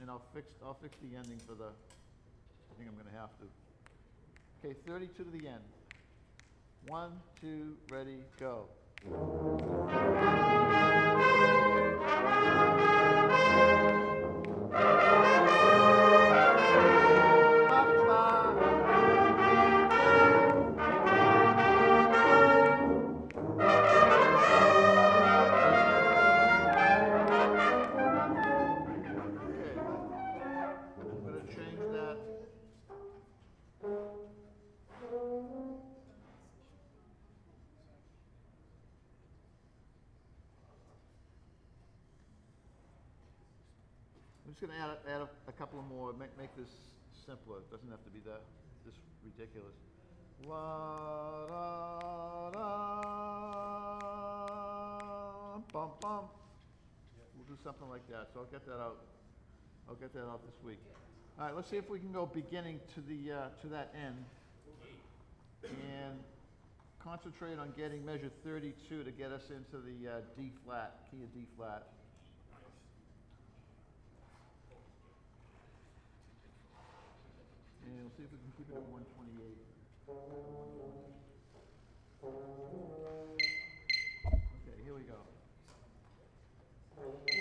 and I'll fix the ending for the, I think I'm gonna have to. Okay, 32 to the end. 1, 2, ready, go. I'm just gonna add a couple of more, make this simpler. It doesn't have to be this ridiculous. La da da bum bum. We'll do something like that. So I'll get that out. I'll get that out this week. All right, let's see if we can go beginning to the to that end, and concentrate on getting measure 32 to get us into the D flat, key of D flat. And we'll see if we can keep it at 128. Okay, here we go.